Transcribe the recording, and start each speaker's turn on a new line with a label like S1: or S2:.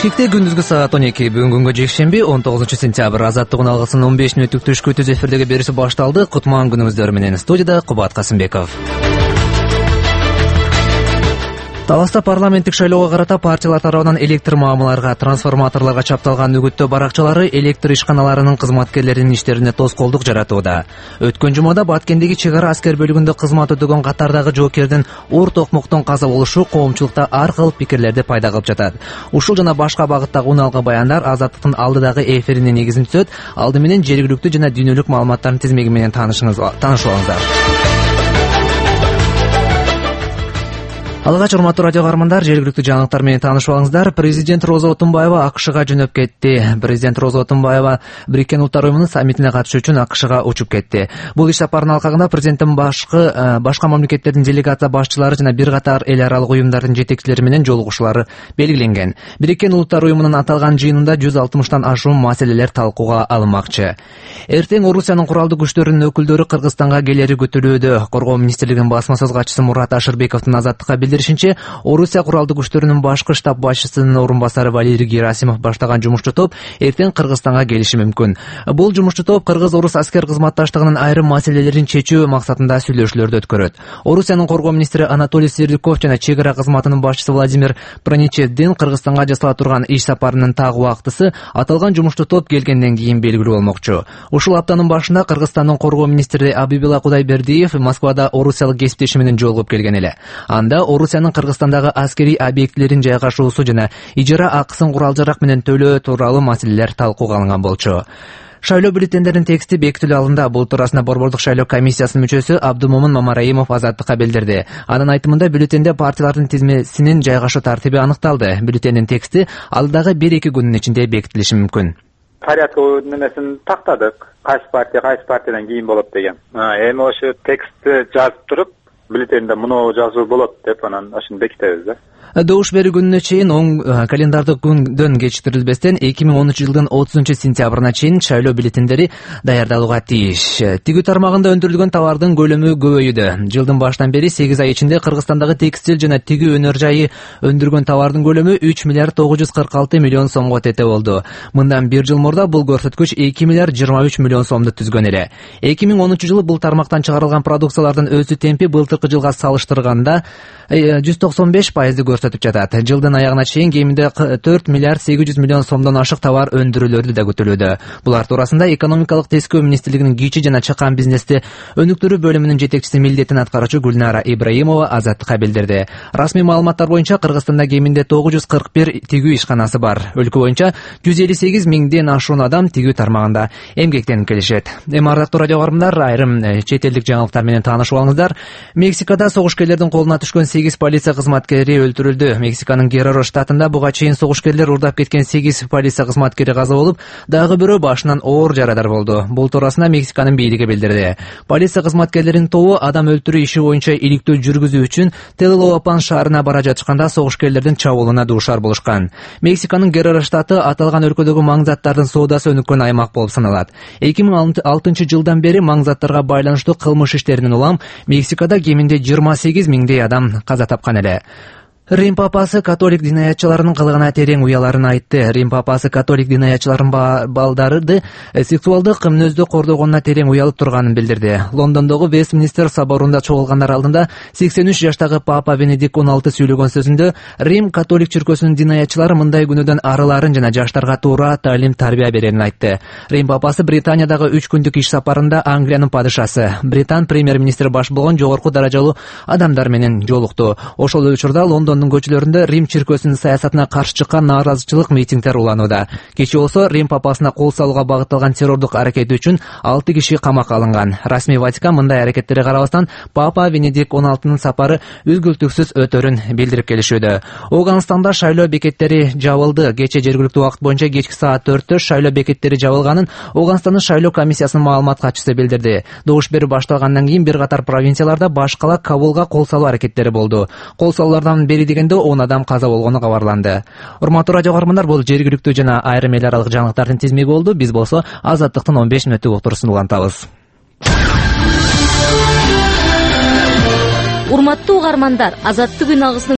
S1: Бишкекте күндүзгү саат 12. Бүгүнгү жекшемби 19 сентябрь. Азаттыгын алгысынын 15 мүнөттүк түшкү түз эфирдеги бериши башталды. Кутман күнүңүздөр менен студияда Кубат Касымбеков. Таласта парламенттик шайлоого карата партиялар тарабынан электр маамыларга, трансформаторлорго чапталган үгүттөө баракчалары электр ишканаларынын кызматкерлеринин иштерине тоскоолдук жаратууда. Өткөн жумада Баткендеги чек ара аскер бөлүгүндө кызмат өтөгөн катардагы жоокердин оор токмоктон каза болушу коомчулукта ар кыл пикирлерди пайда кылып жатат. Ушул жана башка багыттагы уналгы баяндар Азаттыктын алдыдагы эфиринин негизин түзөт. Алды менен жергиликтүү жана дүйнөлүк маалыматтардын тизмеги менен таанышып алыңыздар. Алгач, урматтуу радио каармандар, жергиликтүү жаңылыктар менен таанышып алыңыздар. Президент Роза Отунбаева АКШга жөнөп кетти. Президент Роза Отунбаева Бириккен Улуттар уюмунун саммитине катышуу үчүн АКШга учуп кетти. Бул иш сапарынын алкагында президенттин башка мамлекеттердин делегация башчылары жана бир катар эл аралык уюмдардын жетекчилери менен жолугушуулары белгиленген. Бириккен Улуттар уюмунун аталган жыйынында 160тан ашуун маселелер талкууга алынмакчы. Эртең Орусиянын куралдуу күчтөрүнүн өкүлдөрү Кыргызстанга келери күтүлүүдө. Коргоо министрлигинин басма сөз катчысы Мурат Ашырбековдун Азаттыкка билдиришинче, Орусия куралдуу күчтөрүнүн башкы штаб башчысынын орун басары Валерий Герасимов баштаган жумушчу топ эртең Кыргызстанга келиши мүмкүн. Бул жумушчу топ кыргыз-орус аскер кызматташтыгынын айрым маселелерин чечүү максатында сүйлөшүүлөрдү өткөрөт. Орусиянын коргоо министри Анатолий Сердюков жана чек ара кызматынын башчысы Владимир Проничевдин Кыргызстанга жасала турган иш сапарынын тагы убактысы аталган жумушчу топ келгенден кийин белгилүү болмокчу. Ушул аптанын башында Кыргызстандын коргоо министри Абибила Кудайбердиев Москвада орусиялык кесиптеши менен жолугуп келген эле. Анда Орусиянын Кыргызстандагы аскерий объектилерин жайгашуусу жана ижара акысын курал-жарак менен төлөө тууралуу маселелер талкууга алынган болчу. Шайлоо бюллетендеринин тексти бекитилүү алында. Бул туурасында Борбордук шайлоо комиссиясынын мүчөсү Абдумомун Мамараимов Азаттыкка билдирди. Анын айтымында бюллетенде партиялардын тизмесинин жайгашуу тартиби аныкталды. Бюллетендин тексти алдагы 1-2 күндүн ичинде бекитилиши мүмкүн.
S2: Порядковый немесин тактадык. Кайсы партиядан кийин болот деген. Эми ошо текстти жазып туруп, бюллетенде муну жазуу болот деп анан ошону бекитебиз да.
S1: Добуш берүү күнүнө чейин календардык күндөн кечиктирилбестен 2013 жылдын 30 сентябрына чейин шайлоо бюллетендери даярдалууга тийиш. Тигүү тармагында өндүрүлгөн товардын көлөмү көбөйүүдө. Жылдын башынан бери 8 ай ичинде Кыргызстандагы текстил жана тигүү өнөр жайы өндүргөн товардын көлөмү 3 миллиард 946 миллион сомго тете болду. Мындан 1 жыл мурда бул көрсөткүч 2 миллиард 23 миллион сомду түзгөн эле. 2013 жылы бул тармактан чыгарылган продукциялардын өсүү темпи былтыркы жылга салыштырганда 195% көрсөтүп жатат. Жылдын аягына чейин кеминде 4 миллиард 800 миллион сомдон ашык товар өндүрүлөрү да күтүлүүдө. Булар туурасында экономикалык тескөө министрлигинин кичи жана чакан бизнести өнүктүрүү бөлүмүнүн жетекчиси милдетин аткаруучу Гүлнара Ибраимова Азаттыкка билдирди. Расмий маалыматтар боюнча Кыргызстанда кеминде 941 тигүү ишканасы бар. Өлкө боюнча 158 миңден ашуун адам тигүү тармагында эмгектенип келишет. Эми ардактуу радио каармандар, айрым чет элдик жаңылыктар менен таанышып алыңыздар. Мексикада согушкерлердин колуна түшкөн 8 полиция кызматкери өлтүрүлдү. Мексиканын Герреро штатында буга чейин согушкерлер урдап кеткен 8 полиция кызматкери каза болуп, дагы бирөө башынан оор жарадар болду. Бул туурасында Мексиканын бийлиги билдирди. Полиция кызматкерлеринин тобу адам өлтүрүү иши боюнча иликтөө жүргүзүү үчүн Телолопан шаарына бара жатышканда согушкерлердин чабуулуна дуушар болушкан. Мексиканын Герреро штаты аталган өлкөдөгү маң заттардын соодасы өнүккөн аймак болуп саналат. 2006 жылдан бери маң заттарга байланыштуу кылмыш иштеринен улам Мексикада кеминде 28 миңдей адам каза тапкан эле. Рим папасы католик динаятчыларынын кылыгына терең уяларын айтты. Рим папасы католик динаятчыларынын балдарды сексуалдык мүнөздө кордогонуна терең уялып турганын билдирди. Лондондогу Вестминстер соборунда чогулгандар алдында 83 жаштагы папа Бенедикт 16 сүйлөгөн сөзүндө Рим католик чиркөөсүнүн динаятчылары мындай күнөөдөн арыларын жана жаштарга туура талим тарбия берерин айтты. Рим папасы Британиядагы 3 күндүк иш сапарында Англиянын падышасы, Британ премьер-министри баш болгон жогорку даражалуу адамдар менен жолукту. Ошол учурда Лондондун көчөлөрүндө Рим чиркөөсүнүн саясатына каршы чыккан нааразычылык митингдер уланууда. Кечээ болсо Рим папасына кол салууга багытталган террордук аракет үчүн 6 киши камакка алынган. Расмий Ватикан мындай аракеттерге карабастан папа Бенедикт 16-нын сапары үзгүлтүксүз өтөрүн билдирип келишүүдө. Афганистанда шайлоо бекеттери жабылды. Кечээ жергиликтүү убакыт боюнча кечки саат 4-тө шайлоо бекеттери жабылганын Афганстандын шайлоо комиссиясынын маалымат катчысы билдирди. Добуш берүү башталгандан кийин бир катар провинцияларда башкала Кабулга кол салуу аракеттери болду. Кол салуулардан бери дегенде 10 адам каза болгону кабарланды. Урматтуу радио каармандар, бул жергиликтүү жана айрым эл аралык жаңылыктардын тизмеги болду. Биз болсо Азаттыктын 15 мүнөттүк уктуруусун улантабыз.
S3: Урматтуу угармандар, Азаттык үн агысынын